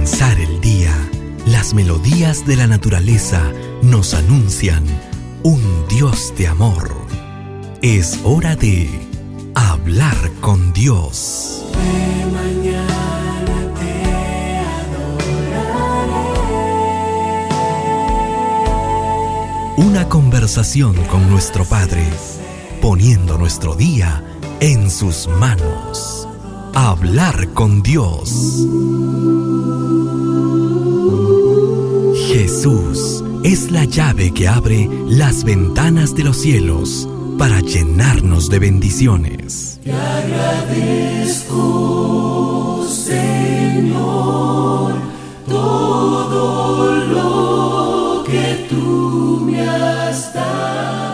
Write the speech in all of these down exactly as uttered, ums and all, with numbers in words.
comenzar el día, las melodías de la naturaleza nos anuncian un Dios de amor. Es hora de hablar con Dios. De mañana te adoraré. Una conversación con nuestro Padre, poniendo nuestro día en sus manos. Hablar con Dios. Jesús es la llave que abre las ventanas de los cielos para llenarnos de bendiciones. Te agradezco, Señor, todo lo que tú me has dado.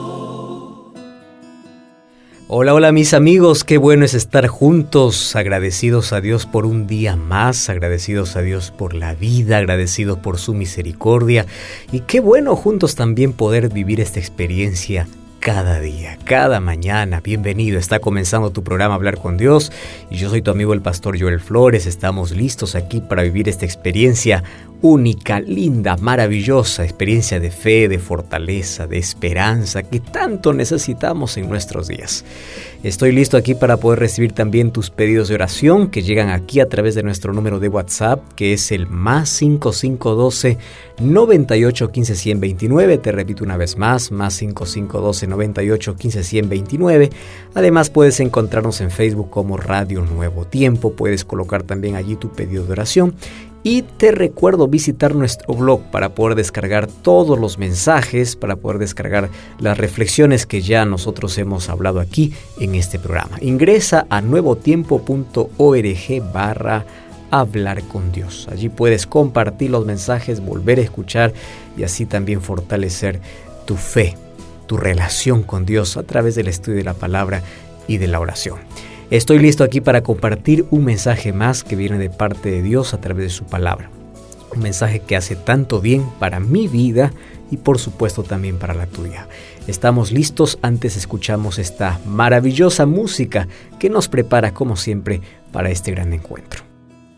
Hola, hola mis amigos, qué bueno es estar juntos, agradecidos a Dios por un día más, agradecidos a Dios por la vida, agradecidos por su misericordia y qué bueno juntos también poder vivir esta experiencia cada día, cada mañana. Bienvenido, está comenzando tu programa Hablar con Dios y yo soy tu amigo el pastor Joel Flores. Estamos listos aquí para vivir esta experiencia única, linda, maravillosa, experiencia de fe, de fortaleza, de esperanza que tanto necesitamos en nuestros días. Estoy listo aquí para poder recibir también tus pedidos de oración que llegan aquí a través de nuestro número de WhatsApp, que es el más cinco cinco uno dos, noventa y ocho, quince, ciento veintinueve. Te repito una vez más, más cinco cinco uno dos, noventa y ocho, quince, ciento veintinueve. Además puedes encontrarnos en Facebook como Radio Nuevo Tiempo. Puedes colocar también allí tu pedido de oración. Y te recuerdo visitar nuestro blog para poder descargar todos los mensajes, para poder descargar las reflexiones que ya nosotros hemos hablado aquí en este programa. Ingresa a nuevotiempo punto org barra hablar con Dios. Allí puedes compartir los mensajes, volver a escuchar y así también fortalecer tu fe, tu relación con Dios a través del estudio de la palabra y de la oración. Estoy listo aquí para compartir un mensaje más que viene de parte de Dios a través de su palabra. Un mensaje que hace tanto bien para mi vida y por supuesto también para la tuya. Estamos listos, antes escuchamos esta maravillosa música que nos prepara como siempre para este gran encuentro.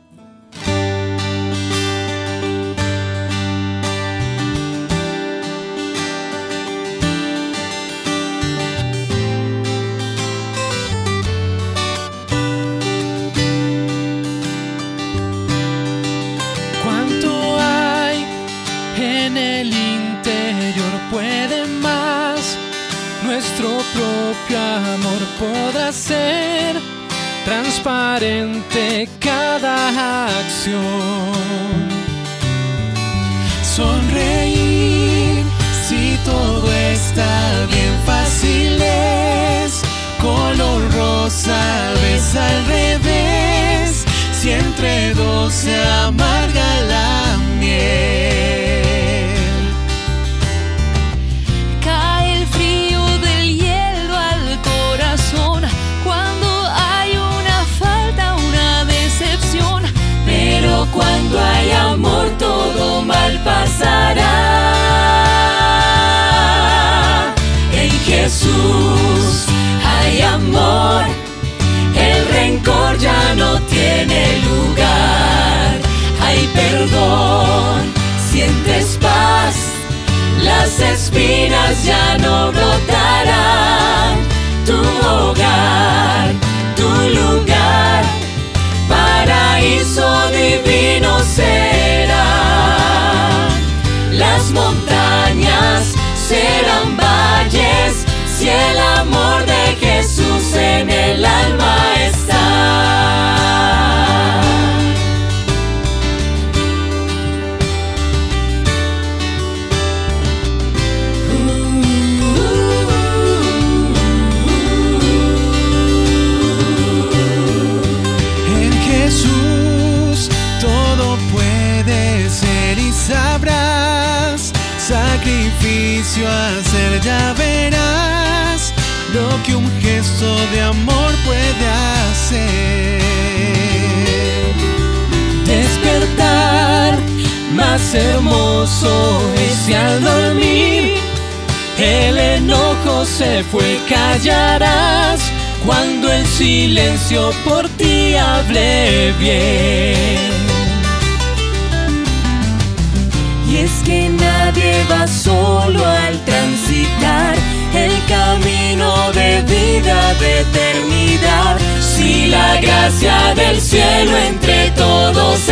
Propio amor podrá ser transparente cada acción. Sonreír si todo está bien, fácil es. Color rosa ves al revés, si entre dos se amarga la miel. Cuando hay amor todo mal pasará. En Jesús hay amor, el rencor ya no tiene lugar. Hay perdón, sientes paz, las espinas ya no brotarán. Tu hogar, tu lugar, paraíso divino será. Las montañas serán valles, si el amor de Jesús en el alma está. Sabrás, sacrificio hacer, ya verás lo que un gesto de amor puede hacer. Despertar, más hermoso es si al dormir el enojo se fue, callarás cuando el silencio por ti hable bien. estás solo al transitar el camino de vida, de eternidad. Si la gracia del cielo entre todos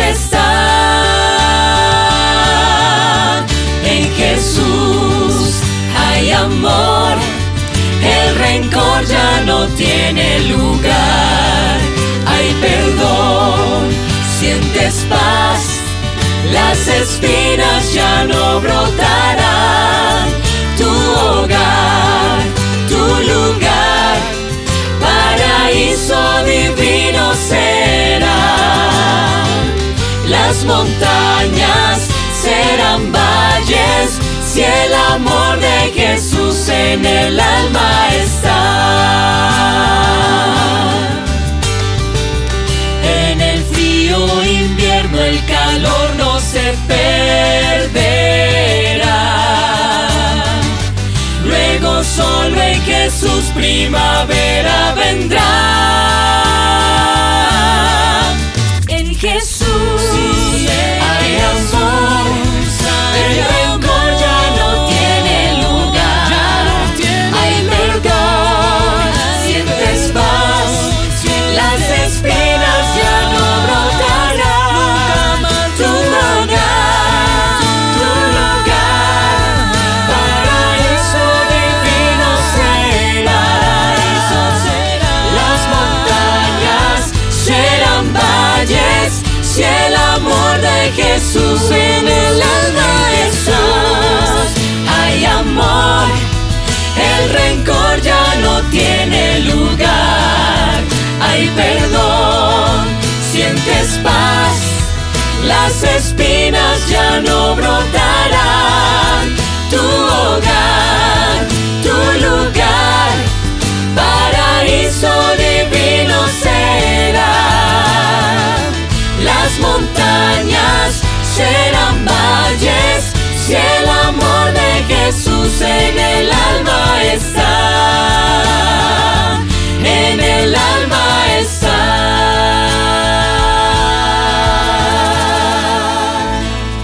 está, en Jesús hay amor, el rencor ya no tiene lugar. Hay perdón, sientes paz, las espinas ya no brotarán. Tu hogar, tu lugar, paraíso divino será. Las montañas serán valles, si el amor de Jesús en el alma está. En el frío invierno el calor no se perderá. Luego solo en Jesús primavera vendrá. En Jesús sí, hay amor, el rencor ya no tiene lugar. Hay perdón, sientes paz, las espinas ya no brotarán. Tu hogar, tu lugar, paraíso divino será. Las montañas serán valles, si el amor de Jesús en el alma está. Hay amor, el rencor ya no tiene lugar. Hay perdón, sientes paz, las espinas ya no brotarán. Tu hogar, tu lugar, paraíso divino será. Las montañas serán valles, si el amor de Jesús en el alma está. En el alma está.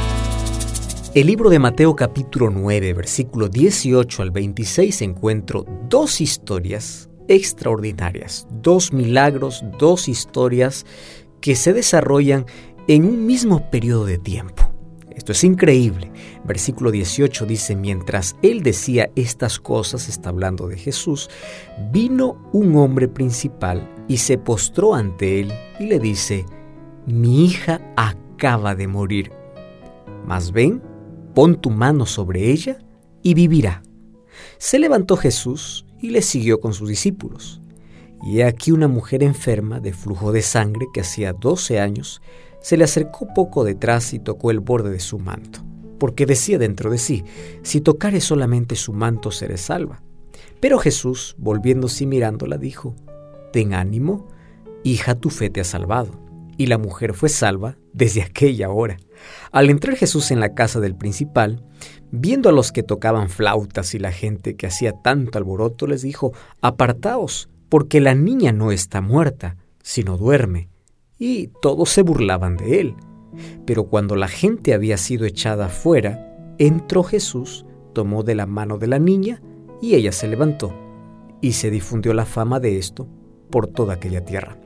El libro de Mateo capítulo nueve, versículo dieciocho al veintiséis, encuentro dos historias extraordinarias, dos milagros, dos historias que se desarrollan en un mismo periodo de tiempo. Esto es increíble. Versículo dieciocho dice: mientras él decía estas cosas, está hablando de Jesús, vino un hombre principal y se postró ante él y le dice: mi hija acaba de morir, mas ven, pon tu mano sobre ella y vivirá. Se levantó Jesús y le siguió con sus discípulos. Y he aquí una mujer enferma de flujo de sangre que hacía doce años se le acercó poco detrás y tocó el borde de su manto, porque decía dentro de sí: si tocare solamente su manto seré salva. Pero Jesús, volviéndose y mirándola, dijo: ten ánimo, hija, tu fe te ha salvado. Y la mujer fue salva desde aquella hora. Al entrar Jesús en la casa del principal, viendo a los que tocaban flautas y la gente que hacía tanto alboroto, les dijo: apartaos, porque la niña no está muerta, sino duerme. Y todos se burlaban de él. Pero cuando la gente había sido echada fuera, entró Jesús, tomó de la mano de la niña, y ella se levantó. Y se difundió la fama de esto por toda aquella tierra.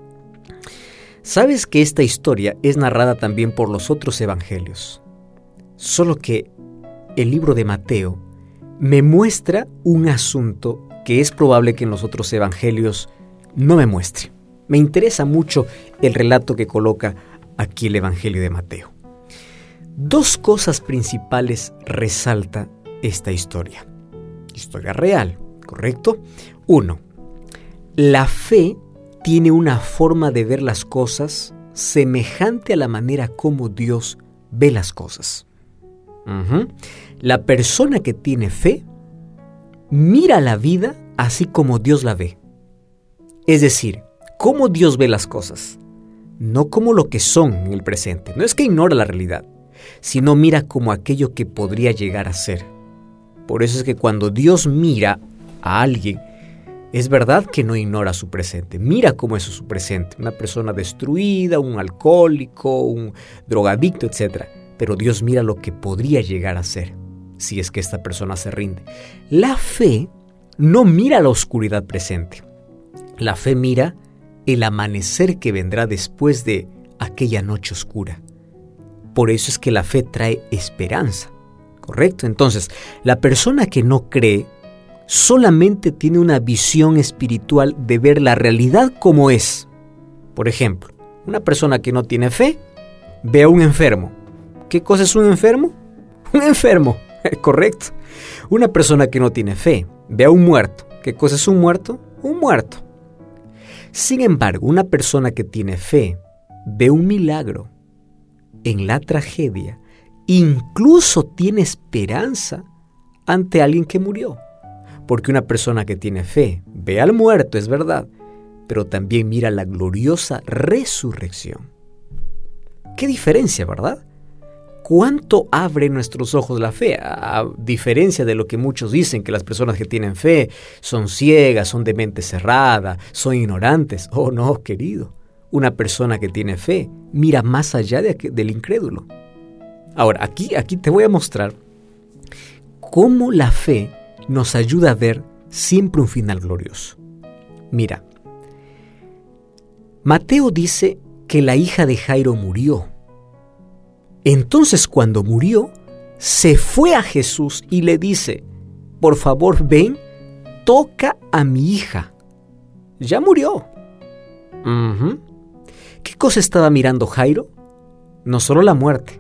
¿Sabes que esta historia es narrada también por los otros evangelios? Solo que el libro de Mateo me muestra un asunto que es probable que en los otros evangelios no me muestre. Me interesa mucho el relato que coloca aquí el evangelio de Mateo. Dos cosas principales resalta esta historia. Historia real, ¿correcto? Uno, la fe tiene una forma de ver las cosas semejante a la manera como Dios ve las cosas. Uh-huh. La persona que tiene fe mira la vida así como Dios la ve. Es decir, cómo Dios ve las cosas, no como lo que son en el presente. No es que ignora la realidad, sino mira como aquello que podría llegar a ser. Por eso es que cuando Dios mira a alguien, es verdad que no ignora su presente. Mira cómo es su presente. Una persona destruida, un alcohólico, un drogadicto, etcétera. Pero Dios mira lo que podría llegar a ser. si es que esta persona se rinde. La fe no mira la oscuridad presente. La fe mira el amanecer que vendrá después de aquella noche oscura. Por eso es que la fe trae esperanza, ¿correcto? Entonces, la persona que no cree solamente tiene una visión espiritual de ver la realidad como es. Por ejemplo, una persona que no tiene fe ve a un enfermo. ¿Qué cosa es un enfermo? Un enfermo, ¿correcto? Una persona que no tiene fe ve a un muerto. ¿Qué cosa es un muerto? Un muerto. Sin embargo, una persona que tiene fe ve un milagro en la tragedia, incluso tiene esperanza ante alguien que murió. Porque una persona que tiene fe ve al muerto, es verdad, pero también mira la gloriosa resurrección. ¿Qué diferencia, verdad? ¿Cuánto abre nuestros ojos la fe? A diferencia de lo que muchos dicen, que las personas que tienen fe son ciegas, son de mente cerrada, son ignorantes. Oh no, querido. Una persona que tiene fe mira más allá de, del incrédulo. Ahora, aquí, aquí te voy a mostrar cómo la fe nos ayuda a ver siempre un final glorioso. Mira, Mateo dice que la hija de Jairo murió. Entonces, cuando murió, se fue a Jesús y le dice: por favor, ven, toca a mi hija. Ya murió. Uh-huh. ¿Qué cosa estaba mirando Jairo? No solo la muerte,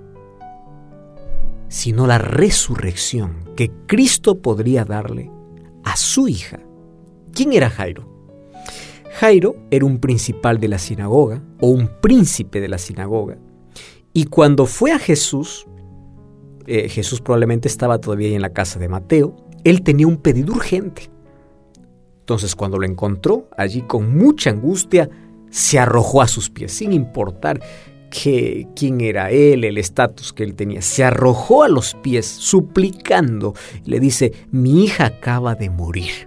sino la resurrección que Cristo podría darle a su hija. ¿Quién era Jairo? Jairo era un principal de la sinagoga o un príncipe de la sinagoga. Y cuando fue a Jesús, eh, Jesús probablemente estaba todavía en la casa de Mateo, él tenía un pedido urgente. Entonces, cuando lo encontró allí con mucha angustia, se arrojó a sus pies, sin importar que, quién era él, el estatus que él tenía. Se arrojó a los pies, suplicando. Le dice: mi hija acaba de morir.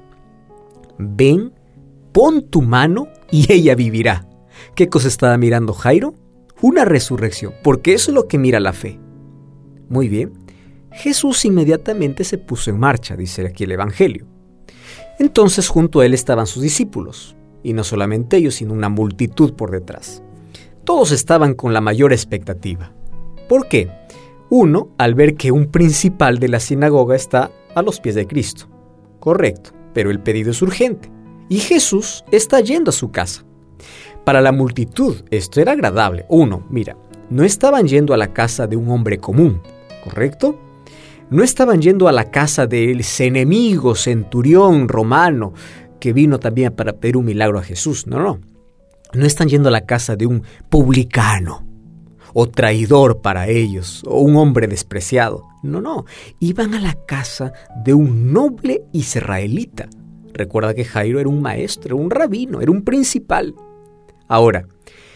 Ven, pon tu mano y ella vivirá. ¿Qué cosa estaba mirando Jairo? Una resurrección, porque eso es lo que mira la fe. Muy bien. Jesús inmediatamente se puso en marcha, dice aquí el Evangelio. Entonces junto a él estaban sus discípulos, y no solamente ellos, sino una multitud por detrás. Todos estaban con la mayor expectativa. ¿Por qué? Uno, al ver que un principal de la sinagoga está a los pies de Cristo. Correcto, pero el pedido es urgente, y Jesús está yendo a su casa. Para la multitud esto era agradable. Uno, mira, no estaban yendo a la casa de un hombre común, ¿correcto? No estaban yendo a la casa del enemigo centurión romano que vino también para pedir un milagro a Jesús. No, no. No están yendo a la casa de un publicano o traidor para ellos o un hombre despreciado. No, no. Iban a la casa de un noble israelita. Recuerda que Jairo era un maestro, un rabino, era un principal. Ahora,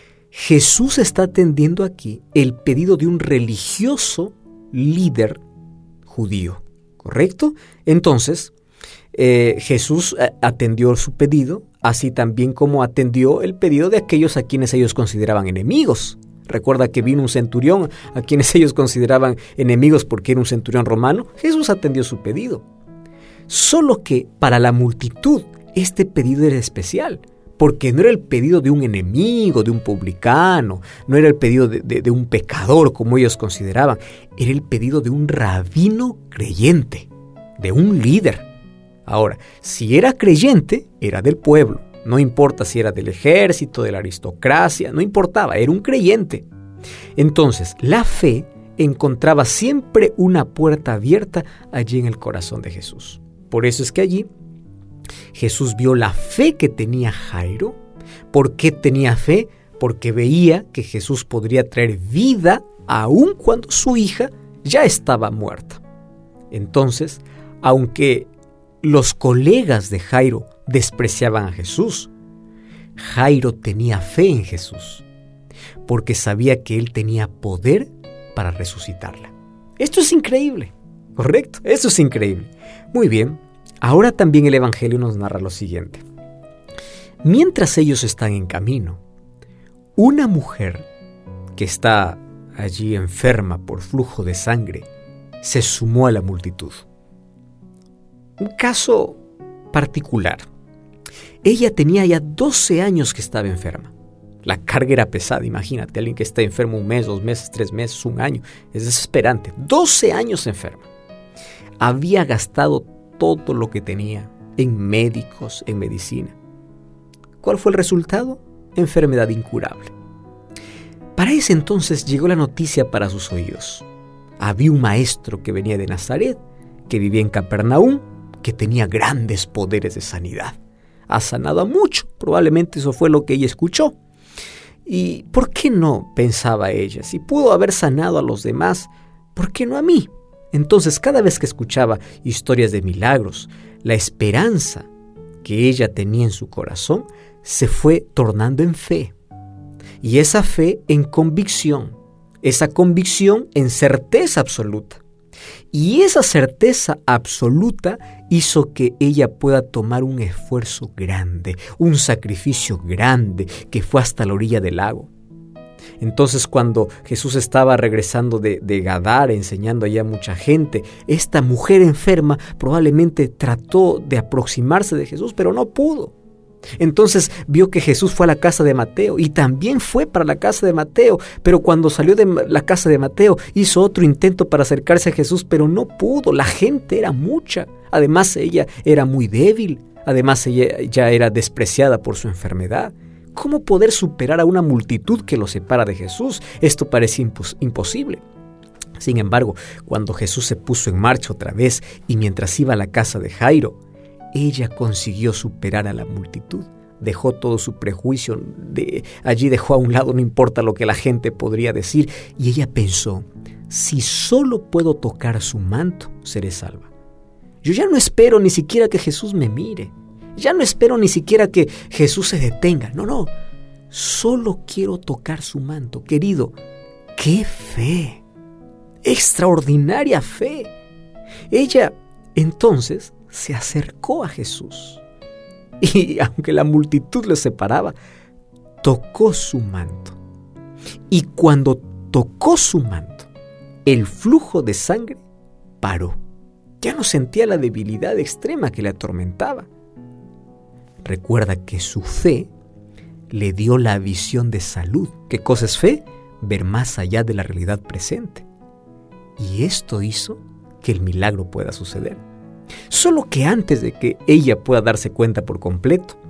Jesús está atendiendo aquí el pedido de un religioso líder judío, ¿correcto? Entonces, eh, Jesús atendió su pedido, así también como atendió el pedido de aquellos a quienes ellos consideraban enemigos. Recuerda que vino un centurión a quienes ellos consideraban enemigos porque era un centurión romano. Jesús atendió su pedido. Solo que para la multitud este pedido era especial, porque no era el pedido de un enemigo, de un publicano, no era el pedido de, de, de un pecador como ellos consideraban, era el pedido de un rabino creyente, de un líder. Ahora, si era creyente, era del pueblo, no importa si era del ejército, de la aristocracia, no importaba, era un creyente. Entonces, la fe encontraba siempre una puerta abierta allí en el corazón de Jesús. Por eso es que allí Jesús vio la fe que tenía Jairo. ¿Por qué tenía fe? Porque veía que Jesús podría traer vida aun cuando su hija ya estaba muerta. Entonces, aunque los colegas de Jairo despreciaban a Jesús, Jairo tenía fe en Jesús, porque sabía que él tenía poder para resucitarla. Esto es increíble, ¿correcto? Esto es increíble. Muy bien. Ahora también el Evangelio nos narra lo siguiente. Mientras ellos están en camino, una mujer que está allí enferma por flujo de sangre se sumó a la multitud. Un caso particular. Ella tenía ya doce años que estaba enferma. La carga era pesada, imagínate, alguien que está enfermo un mes, dos meses, tres meses, un año. Es desesperante. doce años enferma. Había gastado todo lo que tenía en médicos, en medicina. ¿Cuál fue el resultado? Enfermedad incurable. Para ese entonces llegó la noticia para sus oídos. Había un maestro que venía de Nazaret, que vivía en Capernaum, que tenía grandes poderes de sanidad. Ha sanado a mucho, probablemente eso fue lo que ella escuchó. ¿Y por qué no?, pensaba ella, si pudo haber sanado a los demás, ¿por qué no a mí? Entonces, cada vez que escuchaba historias de milagros, la esperanza que ella tenía en su corazón se fue tornando en fe. Y esa fe en convicción, esa convicción en certeza absoluta. Y esa certeza absoluta hizo que ella pueda tomar un esfuerzo grande, un sacrificio grande que fue hasta la orilla del lago. Entonces, cuando Jesús estaba regresando de, de Gadara, enseñando allá a mucha gente, esta mujer enferma probablemente trató de aproximarse de Jesús, pero no pudo. Entonces vio que Jesús fue a la casa de Mateo y también fue para la casa de Mateo, pero cuando salió de la casa de Mateo hizo otro intento para acercarse a Jesús, pero no pudo. La gente era mucha, además ella era muy débil, además ella ya era despreciada por su enfermedad. ¿Cómo poder superar a una multitud que lo separa de Jesús? Esto parecía impos- imposible. Sin embargo, cuando Jesús se puso en marcha otra vez y mientras iba a la casa de Jairo, ella consiguió superar a la multitud. Dejó todo su prejuicio, de, allí dejó a un lado, no importa lo que la gente podría decir, y ella pensó, si solo puedo tocar su manto, seré salva. Yo ya no espero ni siquiera que Jesús me mire, ya no espero ni siquiera que Jesús se detenga, no, no, solo quiero tocar su manto. Querido, ¡qué fe! ¡Extraordinaria fe! Ella, entonces, se acercó a Jesús y aunque la multitud le separaba, tocó su manto. Y cuando tocó su manto, el flujo de sangre paró. Ya no sentía la debilidad extrema que le atormentaba. Recuerda que su fe le dio la visión de salud. ¿Qué cosa es fe? Ver más allá de la realidad presente. Y esto hizo que el milagro pueda suceder. Solo que antes de que ella pueda darse cuenta por completo,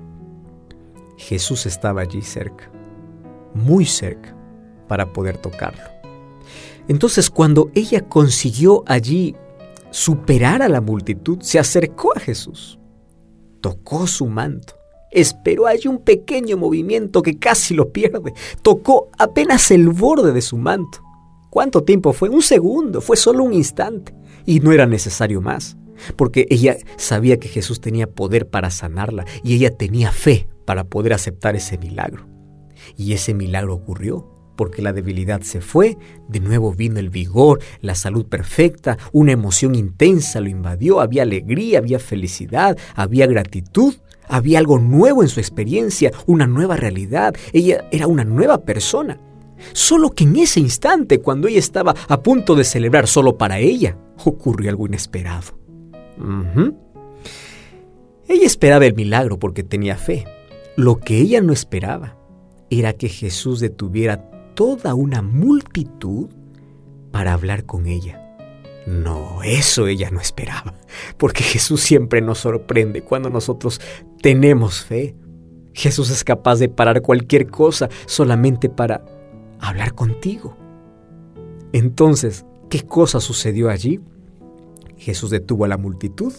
Jesús estaba allí cerca, muy cerca, para poder tocarlo. Entonces, cuando ella consiguió allí superar a la multitud, se acercó a Jesús, tocó su manto, esperó allí un pequeño movimiento que casi lo pierde, tocó apenas el borde de su manto. ¿Cuánto tiempo fue? Un segundo, fue solo un instante, y no era necesario más. Porque ella sabía que Jesús tenía poder para sanarla y ella tenía fe para poder aceptar ese milagro. Y ese milagro ocurrió porque la debilidad se fue, de nuevo vino el vigor, la salud perfecta, una emoción intensa lo invadió, había alegría, había felicidad, había gratitud, había algo nuevo en su experiencia, una nueva realidad. Ella era una nueva persona. Solo que en ese instante, cuando ella estaba a punto de celebrar solo para ella, ocurrió algo inesperado. Uh-huh. Ella esperaba el milagro porque tenía fe. Lo que ella no esperaba era que Jesús detuviera toda una multitud para hablar con ella. No, eso ella no esperaba, porque Jesús siempre nos sorprende cuando nosotros tenemos fe. Jesús es capaz de parar cualquier cosa solamente para hablar contigo. Entonces, ¿qué cosa sucedió allí? Jesús detuvo a la multitud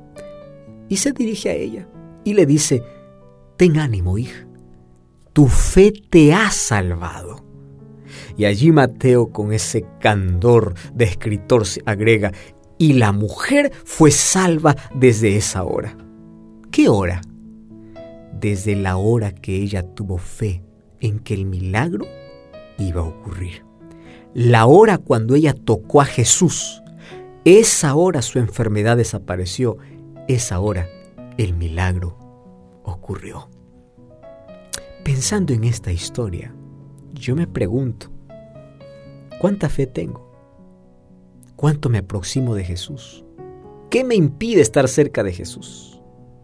y se dirige a ella y le dice, ten ánimo, hija, tu fe te ha salvado. Y allí Mateo, con ese candor de escritor, se agrega, y la mujer fue salva desde esa hora. ¿Qué hora? Desde la hora que ella tuvo fe en que el milagro iba a ocurrir. La hora cuando ella tocó a Jesús. Esa hora su enfermedad desapareció. Esa hora el milagro ocurrió. Pensando en esta historia, yo me pregunto, ¿cuánta fe tengo? ¿Cuánto me aproximo de Jesús? ¿Qué me impide estar cerca de Jesús?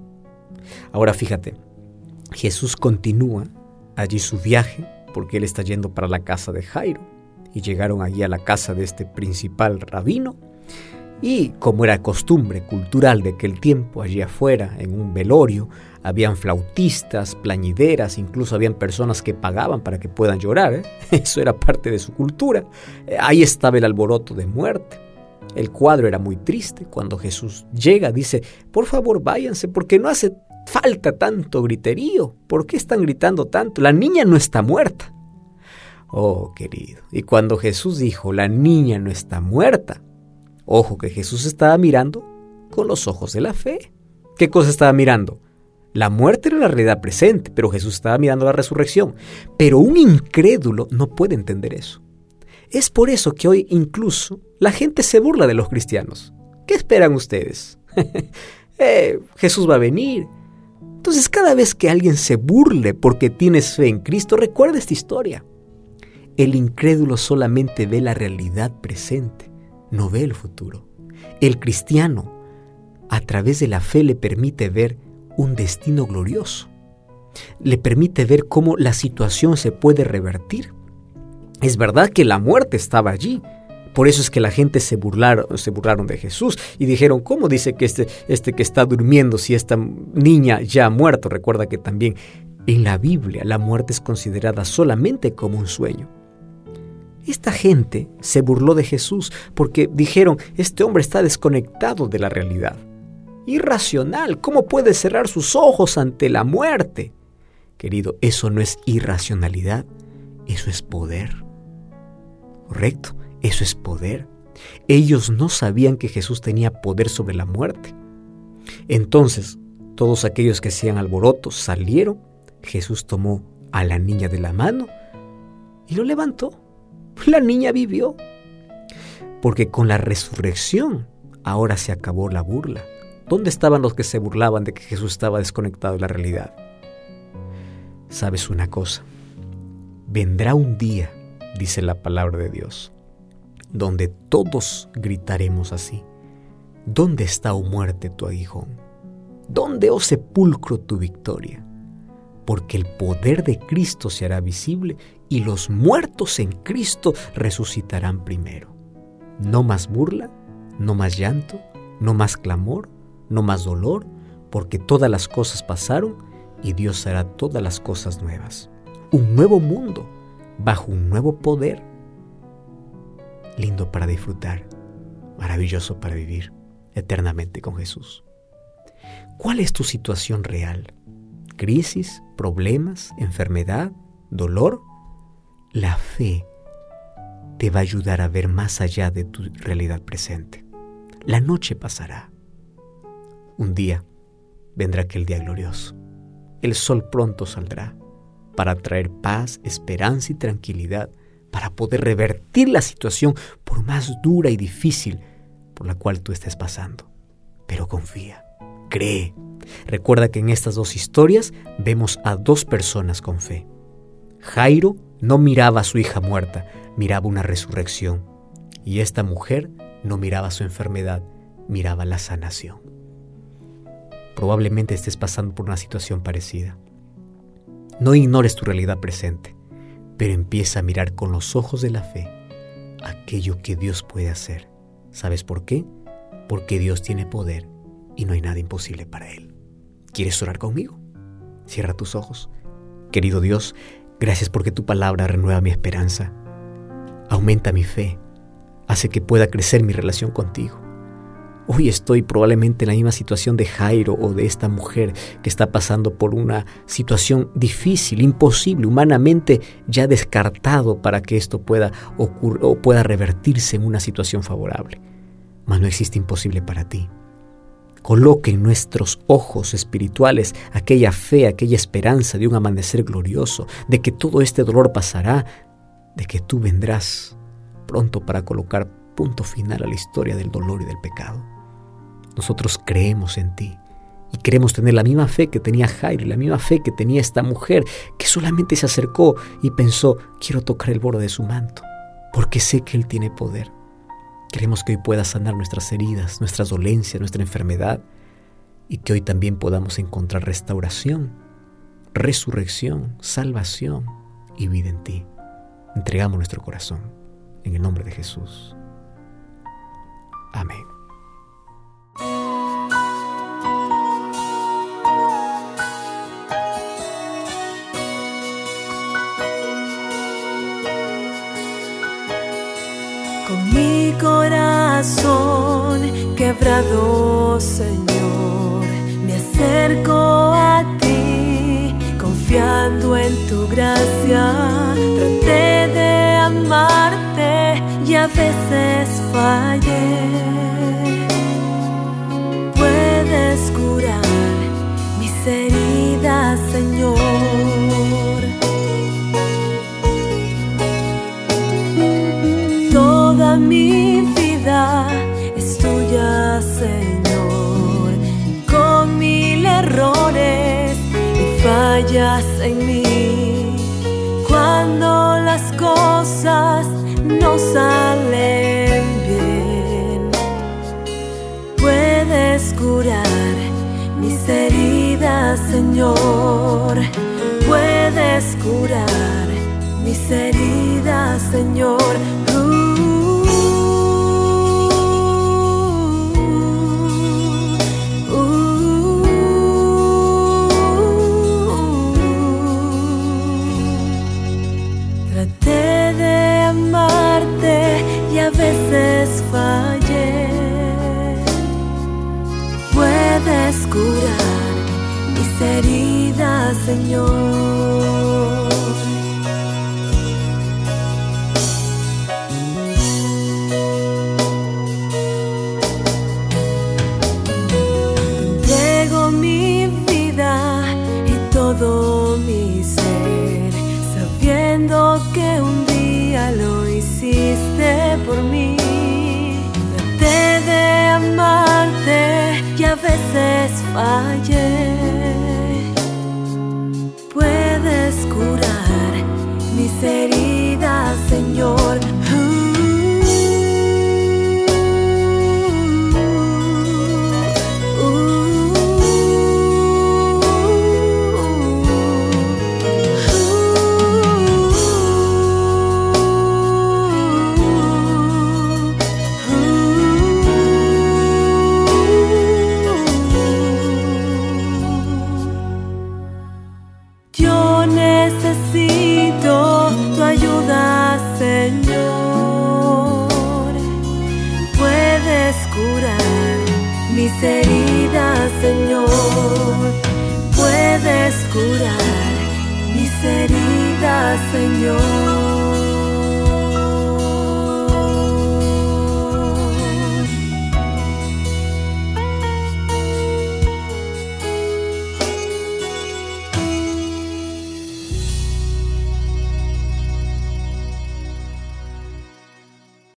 Ahora fíjate, Jesús continúa allí su viaje porque él está yendo para la casa de Jairo y llegaron allí a la casa de este principal rabino y como era costumbre cultural de aquel tiempo, allí afuera en un velorio habían flautistas, plañideras, incluso habían personas que pagaban para que puedan llorar, ¿eh? Eso era parte de su cultura. Ahí estaba el alboroto de muerte. El cuadro era muy triste. Cuando Jesús llega dice, por favor váyanse porque no hace falta tanto griterío. ¿Por qué están gritando tanto? La niña no está muerta. Oh, querido. Y cuando Jesús dijo, la niña no está muerta, ojo que Jesús estaba mirando con los ojos de la fe. ¿Qué cosa estaba mirando? La muerte era la realidad presente, pero Jesús estaba mirando la resurrección. Pero un incrédulo no puede entender eso. Es por eso que hoy incluso la gente se burla de los cristianos. ¿Qué esperan ustedes? eh, Jesús va a venir. Entonces cada vez que alguien se burle porque tienes fe en Cristo, recuerda esta historia. El incrédulo solamente ve la realidad presente, no ve el futuro. El cristiano, a través de la fe, le permite ver un destino glorioso. Le permite ver cómo la situación se puede revertir. Es verdad que la muerte estaba allí. Por eso es que la gente se burlaron, se burlaron de Jesús y dijeron, ¿cómo dice que este, este que está durmiendo si esta niña ya ha muerto? Recuerda que también en la Biblia la muerte es considerada solamente como un sueño. Esta gente se burló de Jesús porque dijeron, este hombre está desconectado de la realidad. Irracional, ¿cómo puede cerrar sus ojos ante la muerte? Querido, eso no es irracionalidad, eso es poder. ¿Correcto? Eso es poder. Ellos no sabían que Jesús tenía poder sobre la muerte. Entonces, todos aquellos que hacían alborotos salieron. Jesús tomó a la niña de la mano y lo levantó. La niña vivió. Porque con la resurrección ahora se acabó la burla. ¿Dónde estaban los que se burlaban de que Jesús estaba desconectado de la realidad? ¿Sabes una cosa? Vendrá un día, dice la palabra de Dios, donde todos gritaremos así. ¿Dónde está, oh muerte, tu aguijón? ¿Dónde, oh sepulcro, tu victoria? Porque el poder de Cristo se hará visible y los muertos en Cristo resucitarán primero. No más burla, no más llanto, no más clamor, no más dolor, porque todas las cosas pasaron y Dios hará todas las cosas nuevas. Un nuevo mundo, bajo un nuevo poder. Lindo para disfrutar, maravilloso para vivir eternamente con Jesús. ¿Cuál es tu situación real? ¿Crisis, problemas, enfermedad, dolor? La fe te va a ayudar a ver más allá de tu realidad presente. La noche pasará. Un día vendrá aquel día glorioso. El sol pronto saldrá para traer paz, esperanza y tranquilidad, para poder revertir la situación por más dura y difícil por la cual tú estés pasando. Pero confía, cree. Recuerda que en estas dos historias vemos a dos personas con fe. Jairo no miraba a su hija muerta, miraba una resurrección. Y esta mujer no miraba su enfermedad, miraba la sanación. Probablemente estés pasando por una situación parecida. No ignores tu realidad presente, pero empieza a mirar con los ojos de la fe aquello que Dios puede hacer. ¿Sabes por qué? Porque Dios tiene poder y no hay nada imposible para Él. ¿Quieres orar conmigo? Cierra tus ojos. Querido Dios, gracias porque tu palabra renueva mi esperanza. Aumenta mi fe. Hace que pueda crecer mi relación contigo. Hoy estoy probablemente en la misma situación de Jairo o de esta mujer que está pasando por una situación difícil, imposible, humanamente ya descartado para que esto pueda ocurrir o pueda revertirse en una situación favorable. Mas no existe imposible para ti. Coloque en nuestros ojos espirituales aquella fe, aquella esperanza de un amanecer glorioso, de que todo este dolor pasará, de que tú vendrás pronto para colocar punto final a la historia del dolor y del pecado. Nosotros creemos en ti y queremos tener la misma fe que tenía Jairo, la misma fe que tenía esta mujer que solamente se acercó y pensó, quiero tocar el borde de su manto, porque sé que Él tiene poder. Queremos que hoy puedas sanar nuestras heridas, nuestras dolencias, nuestra enfermedad, y que hoy también podamos encontrar restauración, resurrección, salvación y vida en ti. Entregamos nuestro corazón en el nombre de Jesús. Amén. Con mi corazón quebrado, Señor, me acerco a ti, confiando en tu gracia. Traté de amarte y a veces fallé. Puedes curar mis heridas, Señor. Toda mi vida es tuya, Señor, con mil errores y fallas en mí. Cuando las cosas no salen bien, puedes curar mis heridas, Señor. Puedes curar mis heridas, Señor. Traté de amarte y a veces fallé. Puedes curar mis heridas, Señor. Entrego mi vida y todo mi ser, sabiendo que un día lo hiciste por mí. Traté de amarte y a veces fallé. Puedes curar mis heridas, Señor. Yo necesito tu ayuda, Señor. Puedes curar mis heridas, Señor. Puedes curar mis heridas, Señor.